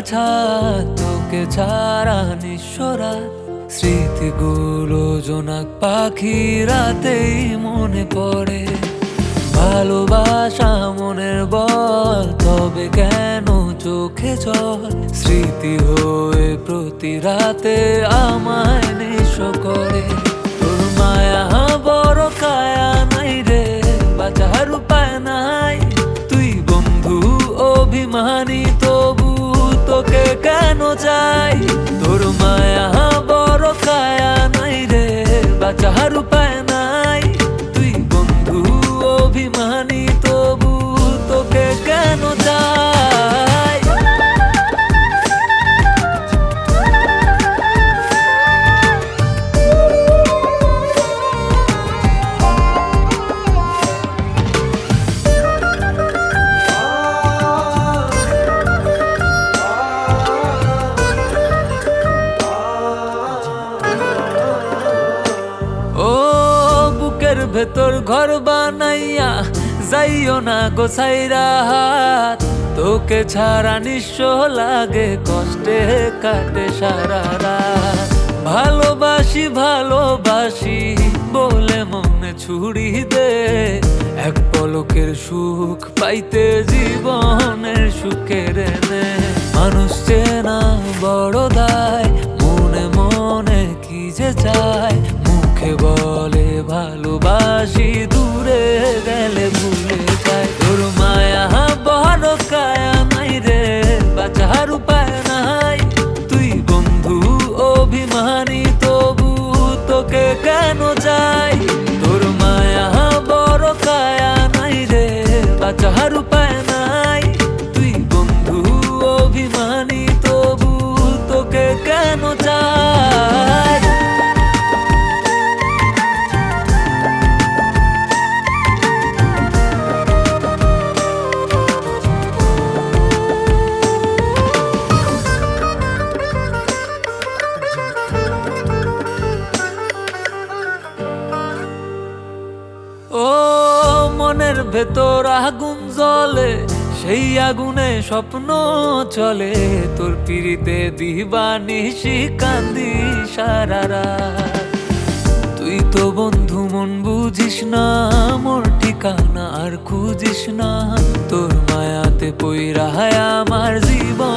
ছাদ, তোকে ছাড়া নিঃস্বরাত, স্মৃতিগুলো জোনাক পাখি রাতেই মনে পড়ে। ভালোবাসা মনের বল, তবে কেন চোখে জল? স্মৃতি হয়ে প্রতি রাতে আমায় নিঃস্ব করে। তোর মায়া বড় কায়া নাই রে, বাঁচার উপায় নাই। তুই বন্ধু অভিমানী, তবু তোকে কেন চাই? তোর মায়া বড় কায়া নাই রে, বাঁচার উপায় নাই। তুই বন্ধু অভিমানী, তবু তোকে কেন চাই? ও বুকের ভেতর ঘর বানাইয়া যাইও না গোসাইরা হাত, তোকে ছাড়া নিঃস্ব লাগে, কষ্টে কাটে সারা রাত। ভালোবাসি ভালোবাসি বলে মনে ছুরি দে, এক পলকের সুখ পাইতে জীবনের সুখের নে। মানুষ চেনা বড় দায়, মনে মনে কি যে চায়, মুখে বলে ভালোবাসি, দূরে গেলে ভুলে যায়। তোর মায়া বড় কায়া নাই রে, বাঁচার উপায় নাই। তুই বন্ধু অভিমানী, তবু তোকে কেন চাই? তোর মায়া বড় কায়া নাই রে, বাঁচার উপায় নাই। তুই বন্ধু অভিমানী, তবু তোকে কেন চাই? ও মনের ভেতর আগুন জ্বলে, সেই আগুনে স্বপ্ন চলে। তোর পিড়িতে দিবানিশি কান্দি সারা রাত। তুই তো বন্ধু মন বুঝিস না, মোর ঠিকানা আর খুঁজিস না। তোর মায়াতে পইরা আমার জীবন